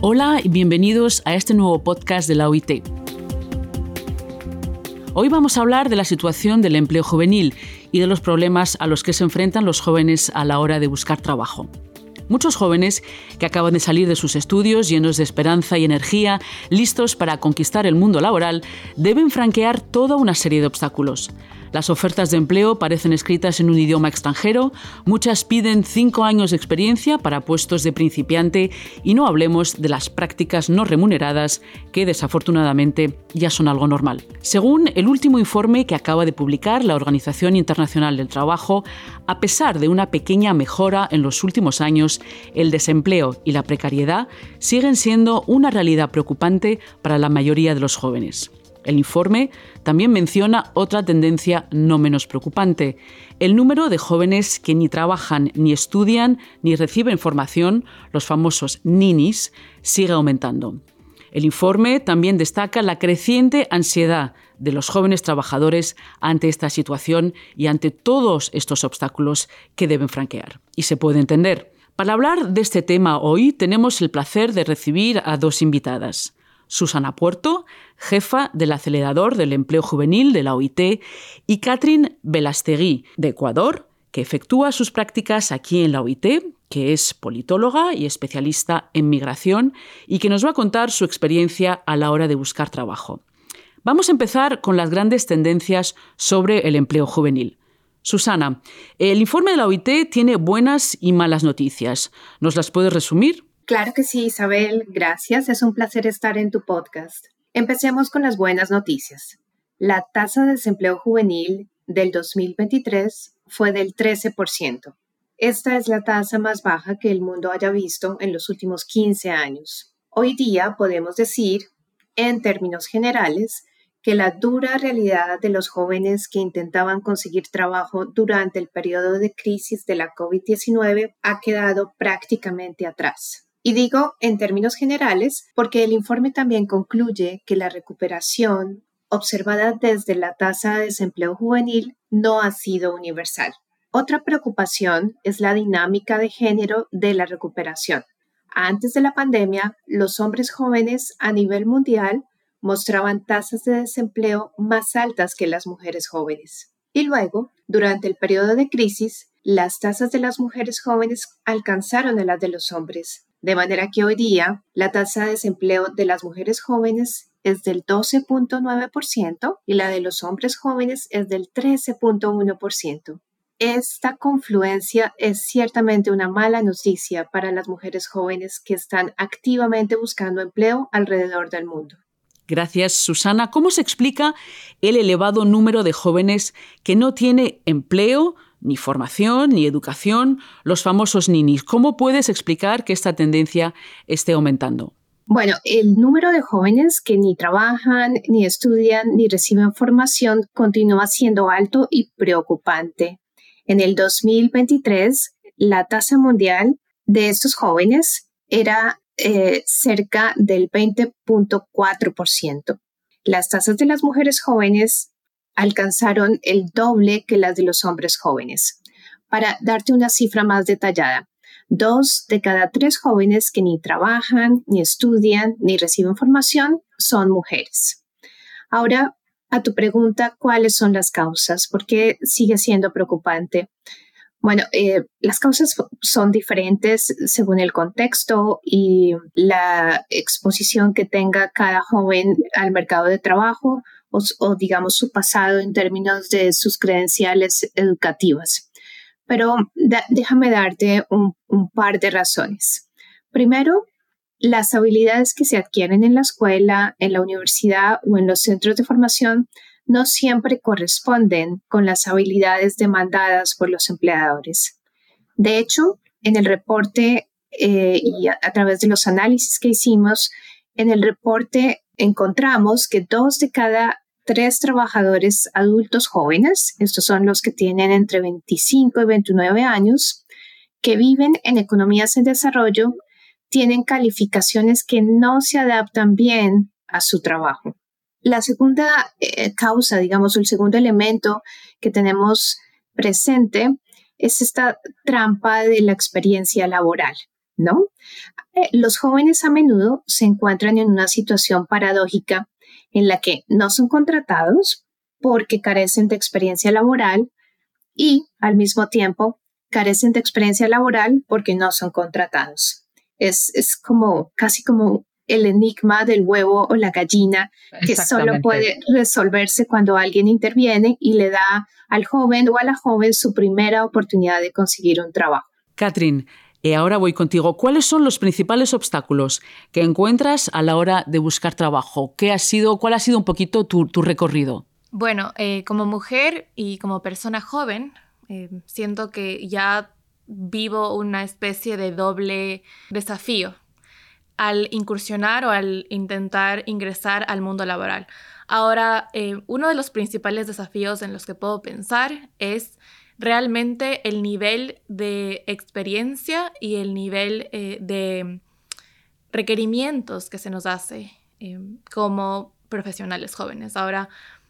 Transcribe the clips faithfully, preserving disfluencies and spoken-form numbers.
Hola y bienvenidos a este nuevo podcast de la O I T. Hoy vamos a hablar de la situación del empleo juvenil y de los problemas a los que se enfrentan los jóvenes a la hora de buscar trabajo. Muchos jóvenes que acaban de salir de sus estudios llenos de esperanza y energía, listos para conquistar el mundo laboral, deben franquear toda una serie de obstáculos. Las ofertas de empleo parecen escritas en un idioma extranjero, muchas piden cinco años de experiencia para puestos de principiante y no hablemos de las prácticas no remuneradas que desafortunadamente ya son algo normal. Según el último informe que acaba de publicar la Organización Internacional del Trabajo, a pesar de una pequeña mejora en los últimos años, el desempleo y la precariedad siguen siendo una realidad preocupante para la mayoría de los jóvenes. El informe también menciona otra tendencia no menos preocupante. El número de jóvenes que ni trabajan, ni estudian, ni reciben formación, los famosos ninis, sigue aumentando. El informe también destaca la creciente ansiedad de los jóvenes trabajadores ante esta situación y ante todos estos obstáculos que deben franquear. Y se puede entender. Para hablar de este tema hoy tenemos el placer de recibir a dos invitadas. Susana Puerto, jefa del acelerador del empleo juvenil de la O I T, y Catherine Velastegui, de Ecuador, que efectúa sus prácticas aquí en la O I T, que es politóloga y especialista en migración y que nos va a contar su experiencia a la hora de buscar trabajo. Vamos a empezar con las grandes tendencias sobre el empleo juvenil. Susana, el informe de la O I T tiene buenas y malas noticias. ¿Nos las puedes resumir? Claro que sí, Isabel. Gracias. Es un placer estar en tu podcast. Empecemos con las buenas noticias. La tasa de desempleo juvenil del dos mil veintitrés fue del trece por ciento. Esta es la tasa más baja que el mundo haya visto en los últimos quince años. Hoy día podemos decir, en términos generales, que la dura realidad de los jóvenes que intentaban conseguir trabajo durante el periodo de crisis de la COVID diecinueve ha quedado prácticamente atrás. Y digo en términos generales porque el informe también concluye que la recuperación observada desde la tasa de desempleo juvenil no ha sido universal. Otra preocupación es la dinámica de género de la recuperación. Antes de la pandemia, los hombres jóvenes a nivel mundial mostraban tasas de desempleo más altas que las mujeres jóvenes. Y luego, durante el periodo de crisis, las tasas de las mujeres jóvenes alcanzaron a las de los hombres. De manera que hoy día la tasa de desempleo de las mujeres jóvenes es del doce punto nueve por ciento y la de los hombres jóvenes es del trece punto uno por ciento. Esta confluencia es ciertamente una mala noticia para las mujeres jóvenes que están activamente buscando empleo alrededor del mundo. Gracias, Susana. ¿Cómo se explica el elevado número de jóvenes que no tiene empleo, ni formación, ni educación, los famosos ninis? ¿Cómo puedes explicar que esta tendencia esté aumentando? Bueno, el número de jóvenes que ni trabajan, ni estudian, ni reciben formación continúa siendo alto y preocupante. En el dos mil veintitrés, la tasa mundial de estos jóvenes era eh, cerca del veinte punto cuatro por ciento. Las tasas de las mujeres jóvenes alcanzaron el doble que las de los hombres jóvenes. Para darte una cifra más detallada, dos de cada tres jóvenes que ni trabajan, ni estudian, ni reciben formación son mujeres. Ahora, a tu pregunta, ¿cuáles son las causas? ¿Por qué sigue siendo preocupante? Bueno, eh, las causas son diferentes según el contexto y la exposición que tenga cada joven al mercado de trabajo o, o digamos su pasado en términos de sus credenciales educativas. Pero da, déjame darte un, un par de razones. Primero, las habilidades que se adquieren en la escuela, en la universidad o en los centros de formación no siempre corresponden con las habilidades demandadas por los empleadores. De hecho, en el reporte eh, y a, a través de los análisis que hicimos, en el reporte encontramos que dos de cada tres trabajadores adultos jóvenes, estos son los que tienen entre veinticinco y veintinueve años, que viven en economías en desarrollo, tienen calificaciones que no se adaptan bien a su trabajo. La segunda eh, causa, digamos, el segundo elemento que tenemos presente es esta trampa de la experiencia laboral. ¿no? Eh, los jóvenes a menudo se encuentran en una situación paradójica en la que no son contratados porque carecen de experiencia laboral y al mismo tiempo carecen de experiencia laboral porque no son contratados. Es, es como casi como el enigma del huevo o la gallina que solo puede resolverse cuando alguien interviene y le da al joven o a la joven su primera oportunidad de conseguir un trabajo. Catherine, eh, ahora voy contigo. ¿Cuáles son los principales obstáculos que encuentras a la hora de buscar trabajo? ¿Qué ha sido, ¿Cuál ha sido un poquito tu, tu recorrido? Bueno, eh, como mujer y como persona joven, eh, siento que ya vivo una especie de doble desafío al incursionar o al intentar ingresar al mundo laboral. Ahora, eh, uno de los principales desafíos en los que puedo pensar es realmente el nivel de experiencia y el nivel eh, de requerimientos que se nos hace eh, como profesionales jóvenes. Ahora,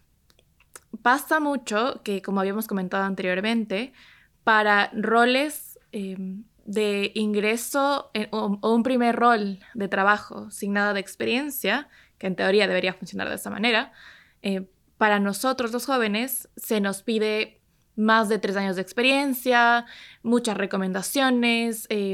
pasa mucho que, como habíamos comentado anteriormente, para roles eh, de ingreso en, o, o un primer rol de trabajo sin nada de experiencia, que en teoría debería funcionar de esa manera, eh, para nosotros los jóvenes se nos pide más de tres años de experiencia, muchas recomendaciones, eh,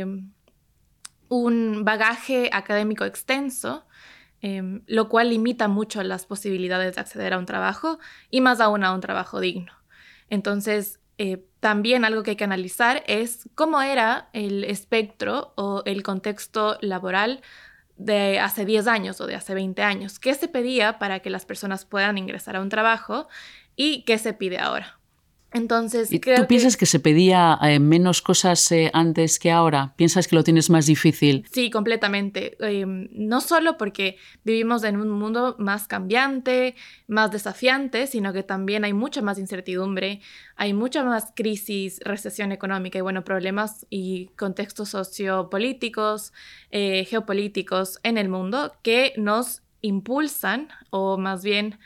un bagaje académico extenso, Eh, lo cual limita mucho las posibilidades de acceder a un trabajo y más aún a un trabajo digno. Entonces, eh, también algo que hay que analizar es cómo era el espectro o el contexto laboral de hace diez años o de hace veinte años. ¿Qué se pedía para que las personas puedan ingresar a un trabajo y qué se pide ahora? Entonces, ¿Y creo tú piensas que, que se pedía eh, menos cosas eh, antes que ahora? ¿Piensas que lo tienes más difícil? Sí, completamente. Eh, no solo porque vivimos en un mundo más cambiante, más desafiante, sino que también hay mucha más incertidumbre, hay mucha más crisis, recesión económica y, bueno, problemas y contextos sociopolíticos, eh, geopolíticos en el mundo que nos impulsan o más bien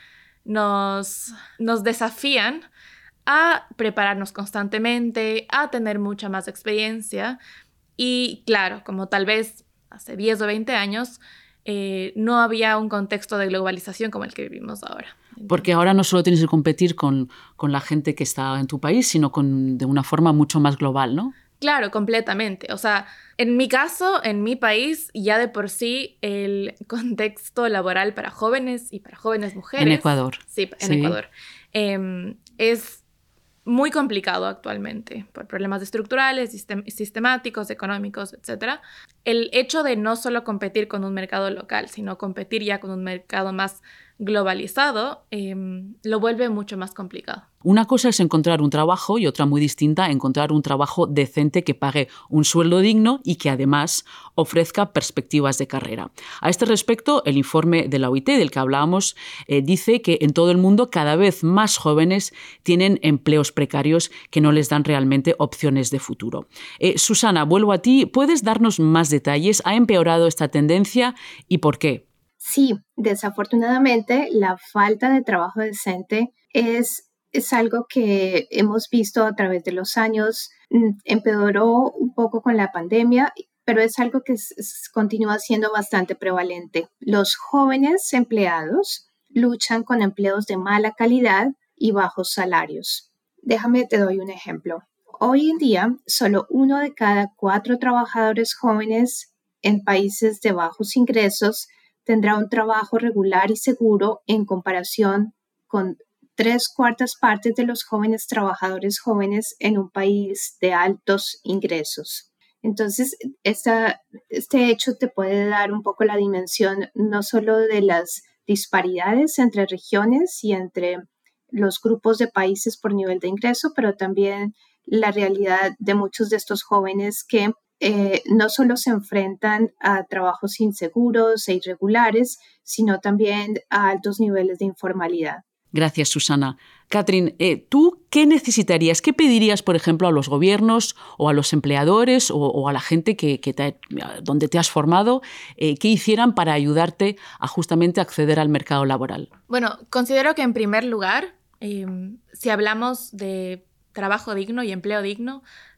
nos, nos desafían a prepararnos constantemente, a tener mucha más experiencia. Y claro, como tal vez hace diez o veinte años, eh, no había un contexto de globalización como el que vivimos ahora. Porque ahora no solo tienes que competir con, con la gente que está en tu país, sino con, de una forma mucho más global, ¿no? Claro, completamente. O sea, en mi caso, en mi país, ya de por sí el contexto laboral para jóvenes y para jóvenes mujeres... En Ecuador. Sí, en sí. Ecuador. Eh, es muy complicado actualmente por problemas estructurales, sistem- sistemáticos, económicos, etcétera. El hecho de no solo competir con un mercado local, sino competir ya con un mercado más globalizado, eh, lo vuelve mucho más complicado. Una cosa es encontrar un trabajo y otra muy distinta, encontrar un trabajo decente que pague un sueldo digno y que además ofrezca perspectivas de carrera. A este respecto, el informe de la O I T del que hablábamos eh, dice que en todo el mundo cada vez más jóvenes tienen empleos precarios que no les dan realmente opciones de futuro. Eh, Susana, vuelvo a ti. ¿Puedes darnos más detalles? ¿Ha empeorado esta tendencia y por qué? Sí, desafortunadamente la falta de trabajo decente es Es algo que hemos visto a través de los años, empeoró un poco con la pandemia, pero es algo que es, es, continúa siendo bastante prevalente. Los jóvenes empleados luchan con empleos de mala calidad y bajos salarios. Déjame, te doy un ejemplo. Hoy en día, solo uno de cada cuatro trabajadores jóvenes en países de bajos ingresos tendrá un trabajo regular y seguro en comparación con tres cuartas partes de los jóvenes trabajadores jóvenes en un país de altos ingresos. Entonces, esta, este hecho te puede dar un poco la dimensión no solo de las disparidades entre regiones y entre los grupos de países por nivel de ingreso, pero también la realidad de muchos de estos jóvenes que eh, no solo se enfrentan a trabajos inseguros e irregulares, sino también a altos niveles de informalidad. Gracias, Susana. Catherine, eh, ¿tú qué necesitarías? ¿Qué pedirías, por ejemplo, a los gobiernos o a los empleadores o, o a la gente que, que te, donde te has formado, eh, que hicieran para ayudarte a justamente acceder al mercado laboral? Bueno, considero que en primer lugar, eh, si hablamos de trabajo digno y empleo digno,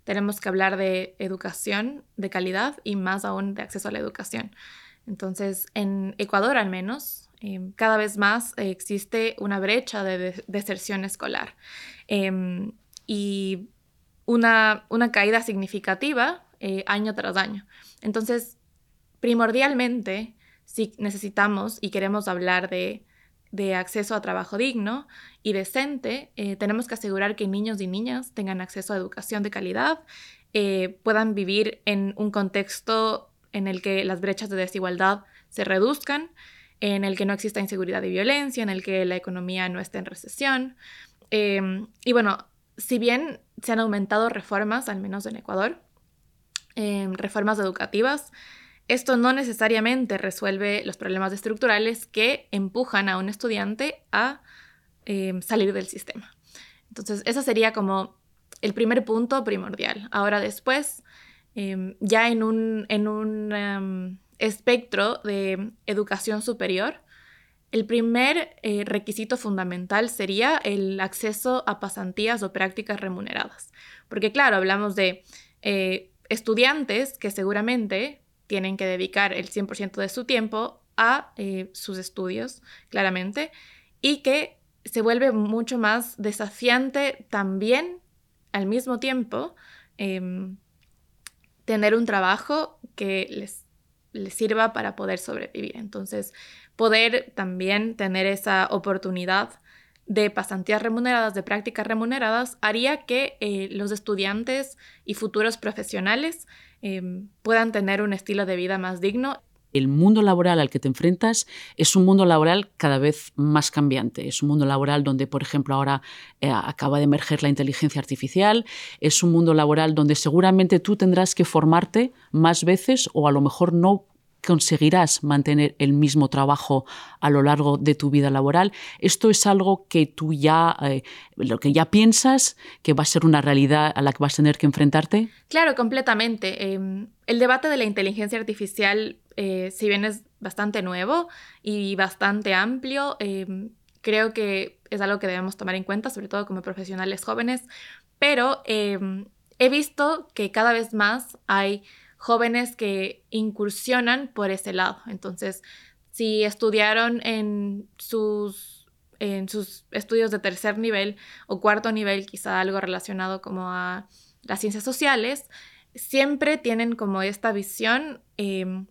tenemos que hablar de educación de calidad y más aún de acceso a la educación. Entonces, en Ecuador al menos, eh, cada vez más eh, existe una brecha de, de deserción escolar eh, y una, una caída significativa eh, año tras año. Entonces, primordialmente, si necesitamos y queremos hablar de, de acceso a trabajo digno y decente, eh, tenemos que asegurar que niños y niñas tengan acceso a educación de calidad, eh, puedan vivir en un contexto en el que las brechas de desigualdad se reduzcan, en el que no exista inseguridad y violencia, en el que la economía no esté en recesión. Eh, y bueno, si bien se han aumentado reformas, al menos en Ecuador, eh, reformas educativas, esto no necesariamente resuelve los problemas estructurales que empujan a un estudiante a eh, salir del sistema. Entonces, ese sería como el primer punto primordial. Ahora después, eh, ya en un, en un um, espectro de educación superior, el primer eh, requisito fundamental sería el acceso a pasantías o prácticas remuneradas. Porque claro, hablamos de eh, estudiantes que seguramente tienen que dedicar el cien por ciento de su tiempo a eh, sus estudios, claramente, y que se vuelve mucho más desafiante también, al mismo tiempo, eh, tener un trabajo que les, les sirva para poder sobrevivir. Entonces, poder también tener esa oportunidad de pasantías remuneradas, de prácticas remuneradas, haría que eh, los estudiantes y futuros profesionales eh, puedan tener un estilo de vida más digno. El mundo laboral al que te enfrentas es un mundo laboral cada vez más cambiante. Es un mundo laboral donde, por ejemplo, ahora eh, acaba de emerger la inteligencia artificial. Es un mundo laboral donde seguramente tú tendrás que formarte más veces o a lo mejor no conseguirás mantener el mismo trabajo a lo largo de tu vida laboral. Esto es algo que tú ya, eh, lo que ya piensas que va a ser una realidad a la que vas a tener que enfrentarte. Claro, completamente. Eh, el debate de la inteligencia artificial, eh, si bien es bastante nuevo y bastante amplio, eh, creo que es algo que debemos tomar en cuenta, sobre todo como profesionales jóvenes, pero eh, he visto que cada vez más hay jóvenes que incursionan por ese lado. Entonces, si estudiaron en sus, en sus estudios de tercer nivel o cuarto nivel, quizá algo relacionado como a las ciencias sociales, siempre tienen como esta visión eh,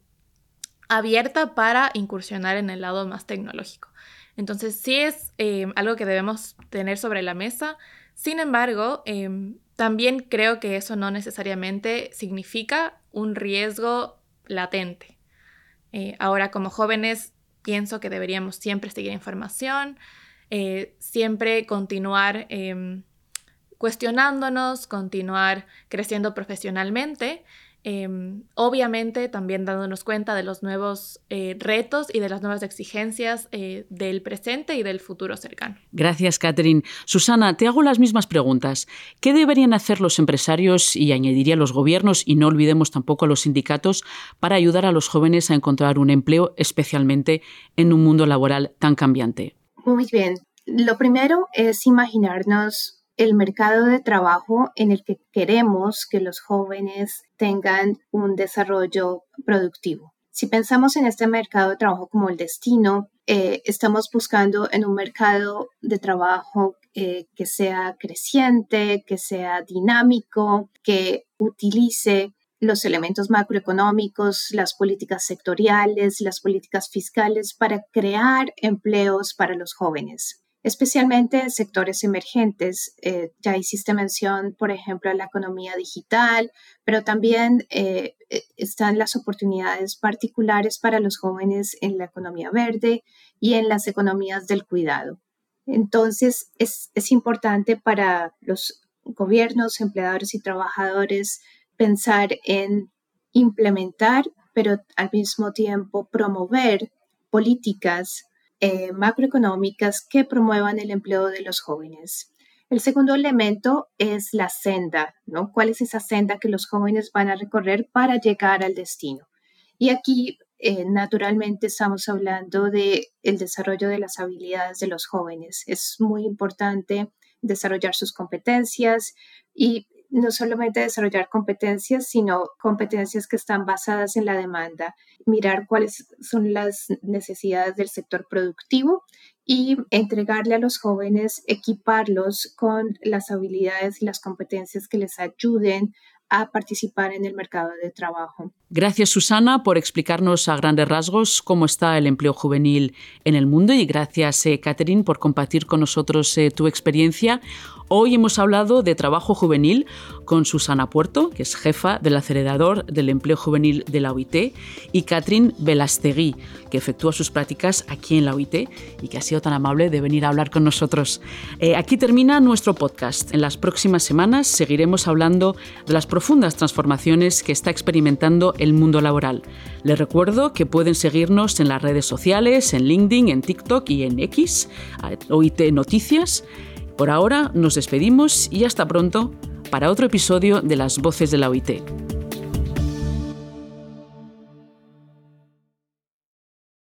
abierta para incursionar en el lado más tecnológico. Entonces, sí es eh, algo que debemos tener sobre la mesa. Sin embargo, eh, también creo que eso no necesariamente significa un riesgo latente. Eh, ahora, como jóvenes, pienso que deberíamos siempre seguir información, eh, siempre continuar eh, cuestionándonos, continuar creciendo profesionalmente, eh, obviamente también dándonos cuenta de los nuevos eh, retos y de las nuevas exigencias eh, del presente y del futuro cercano. Gracias, Catherine. Susana, te hago las mismas preguntas. ¿Qué deberían hacer los empresarios y añadiría los gobiernos, y no olvidemos tampoco a los sindicatos, para ayudar a los jóvenes a encontrar un empleo, especialmente en un mundo laboral tan cambiante? Muy bien. Lo primero es imaginarnos el mercado de trabajo en el que queremos que los jóvenes tengan un desarrollo productivo. Si pensamos en este mercado de trabajo como el destino, eh, estamos buscando en un mercado de trabajo eh, que sea creciente, que sea dinámico, que utilice los elementos macroeconómicos, las políticas sectoriales, las políticas fiscales para crear empleos para los jóvenes. Especialmente sectores emergentes. Eh, ya hiciste mención, por ejemplo, a la economía digital, pero también eh, están las oportunidades particulares para los jóvenes en la economía verde y en las economías del cuidado. Entonces, es, es importante para los gobiernos, empleadores y trabajadores pensar en implementar, pero al mismo tiempo promover políticas Eh, macroeconómicas que promuevan el empleo de los jóvenes. El segundo elemento es la senda, ¿no? ¿Cuál es esa senda que los jóvenes van a recorrer para llegar al destino? Y aquí, eh, naturalmente, estamos hablando del desarrollo de las habilidades de los jóvenes. Es muy importante desarrollar sus competencias y no solamente desarrollar competencias, sino competencias que están basadas en la demanda, mirar cuáles son las necesidades del sector productivo y entregarle a los jóvenes, equiparlos con las habilidades y las competencias que les ayuden a participar en el mercado de trabajo. Gracias, Susana, por explicarnos a grandes rasgos cómo está el empleo juvenil en el mundo, y gracias, eh, Catherine, por compartir con nosotros eh, tu experiencia. Hoy hemos hablado de trabajo juvenil con Susana Puerto, que es jefa del acelerador del empleo juvenil de la O I T, y Catherine Belastegui, que efectúa sus prácticas aquí en la O I T y que ha sido tan amable de venir a hablar con nosotros. Eh, aquí termina nuestro podcast. En las próximas semanas seguiremos hablando de las profundas transformaciones que está experimentando el mundo laboral. Les recuerdo que pueden seguirnos en las redes sociales, en LinkedIn, en TikTok y en X, O I T Noticias. Por ahora nos despedimos y hasta pronto para otro episodio de Las Voces de la O I T.